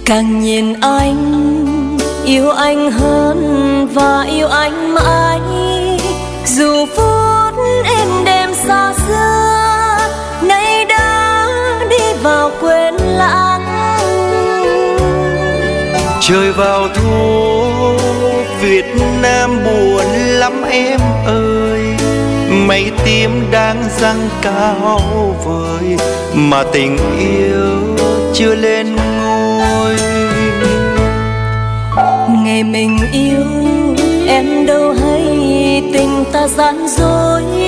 Càng nhìn anh, yêu anh hơn và yêu anh mãi. Dù phút em đêm xa xưa, nay đã đi vào quên lãng. Trời vào thu, Việt Nam buồn lắm em ơi. Mây tím đang giăng cao vời, mà tình yêu chưa lên ngôi. Ngày mình yêu em đâu hay tình ta gian dối.